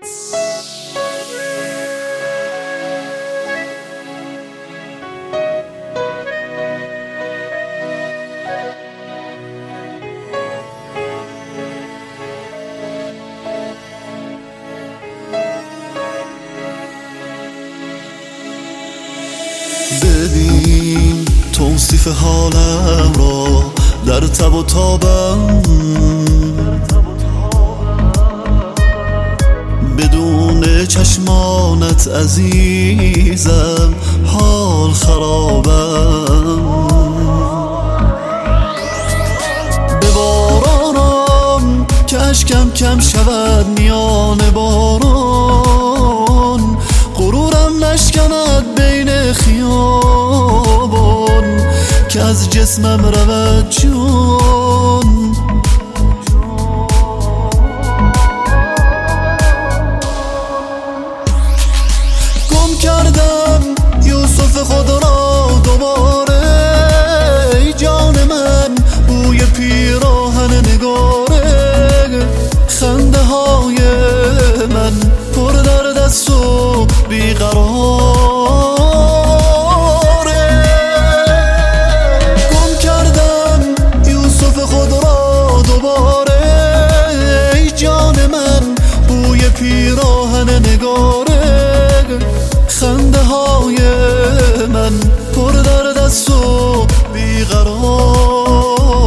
ببین توصیف حالم را در تب و تابم، بدون چشمانت عزیزم حال خرابم. به بارانم که اشکم کم شود میان باران، غرورم نشکند بین خیابان که از جسمم رود جان. گم کردم یوسف خود را دوباره، ای جان من بوی پیراهن نگاره، خنده های من پر درد است و بیقراره. گم کردم یوسف خود را دوباره، ای جان من بوی پیراهن نگاره، خنده های من پر درد است و بیقراره.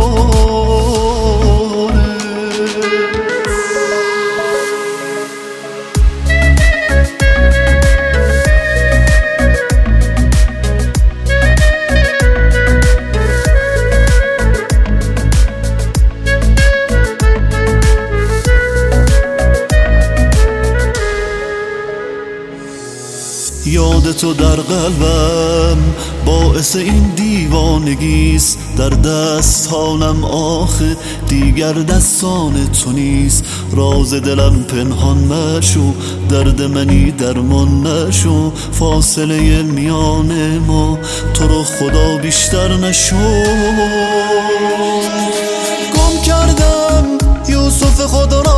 یاد تو در قلبم باعث این دیوانگیست، در دستانم آخه دیگر دستان تو نیست. راز دلم پنهان مشو، درد منی درمان نشو، فاصله میان ما تو رو خدا بیشتر نشو. گم کردم یوسف خود را